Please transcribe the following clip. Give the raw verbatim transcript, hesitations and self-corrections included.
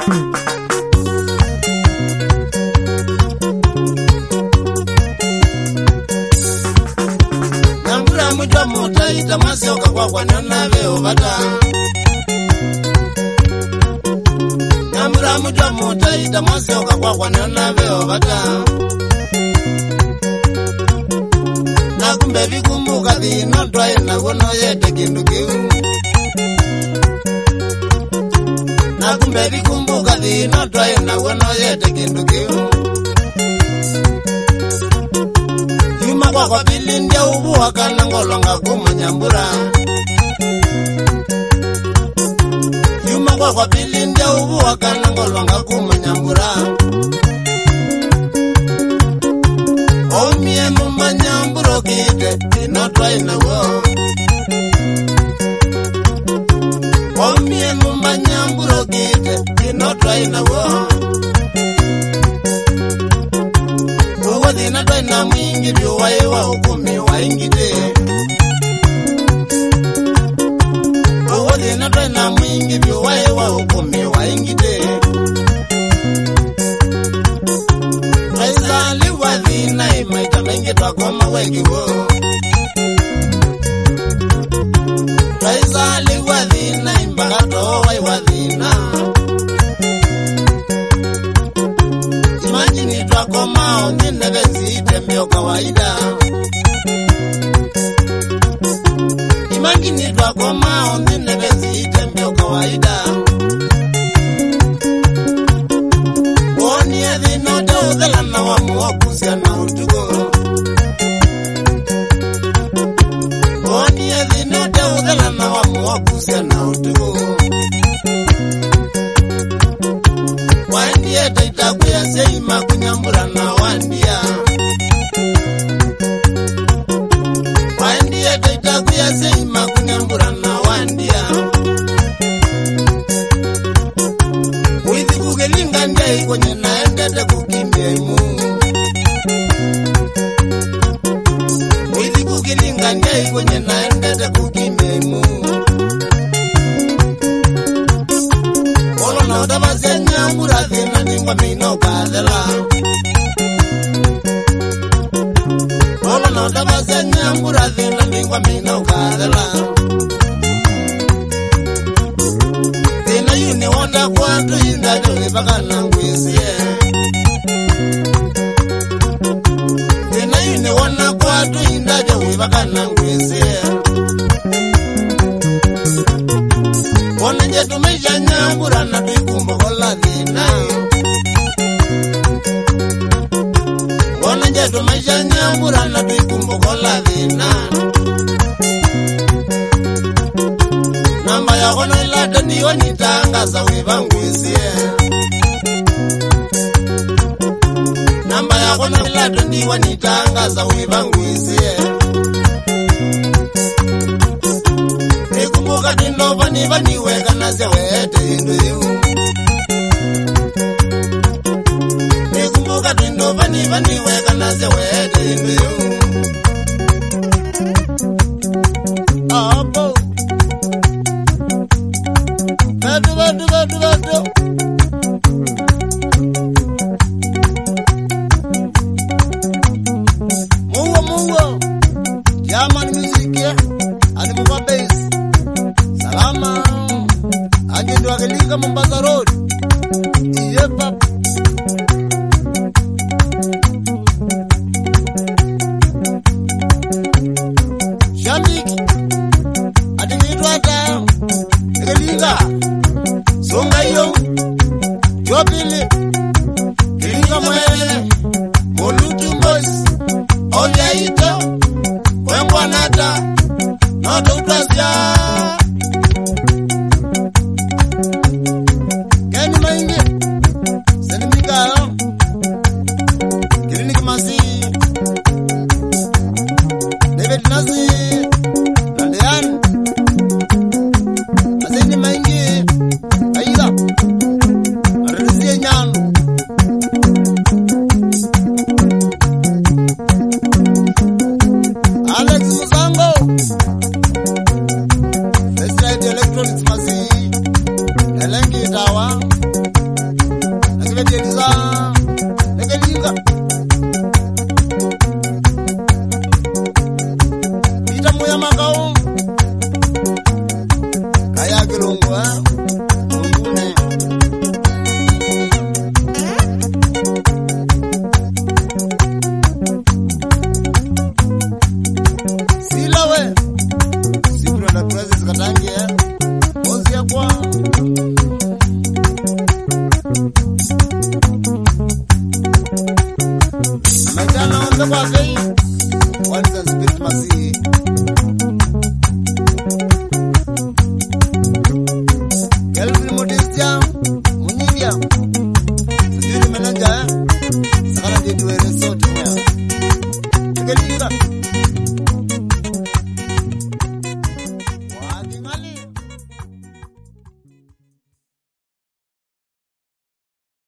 Nyambura mutwa muta itamasyoka kwa kwa nanawe ovata. Nyambura mutwa muta itamasyoka kwa kwa nanawe ovata. Nakumbe vikumbuka dhino twae na gono yete kindu kiu. Nakumbe vikumbuka dhino twae na gono yete kindu kiu. Yuma kwa kwa bilindia ubu wakana ngolonga kuma Nyambura. Yuma kwa kwa bilindia ubu wakana ngolonga kuma Nyambura. Omie muma Nyambura kite inotwa inawo. Omie muma Nyambura kite inotwa inawo. Uwa dina twa ina mwingi biwa ewa ukumi wa ingite. Uwa dina twa ina mwingi biwa ewa ukumi wa ingite. Raisa liwa dhina imaita mengi twa koma wegi wo. Raisa liwa dhina imbagato wa iwa dhina. Imagine twa koma ondine bezite mbio kawaida. Imagine twa koma ondine bezite mbio kawaida. Woni edhino de udela na wamuwa kusia na utugo. Woni edhino de udela na wamuwa kusia na utugo. Wandia taitakuya seima kunyambura na wandia. Wandia taitakuya seima kunyambura na wandia. Withi kugelinga ndai kwenye naendete kukimbia imu. Withi kugelinga ndai kwenye naendete kukimbia imu. Olo na udabase Nyambura dhina ningwa mino kadela. Olo na udabase Nyambura dhina ningwa mino kadela. Dhina yuni wanda kwa tu inda juli baka nangwisie. Dhina yuni wanda kwa tu inda juli baka nangwisie. Wana njetu meja Nyambura na tuikumbo kola dhina. Wana njetu meja Nyambura na tuikumbo kola dhina. Namba ya kono ilata ndiyo nitangaza wivangwisie. Namba ya kono ilata ndiyo nitangaza wivangwisie. Nikumbuka dindo vani vani weka nase wete indu yu. Nikumbuka dindo vani vani weka nase wete indu yu. Abo Badu badu badu badu. Mungo mungo Yaman music ya Animuwa bass. Salama Agindu Agelinga Mombasa Road. Yepa Shabiki Adingidu ata Agelinga Songa yo Jopili Gelinga mwele Molutu boys Oja ito Kwengwa nata Noto utasya. Keni maingi Onsia kwa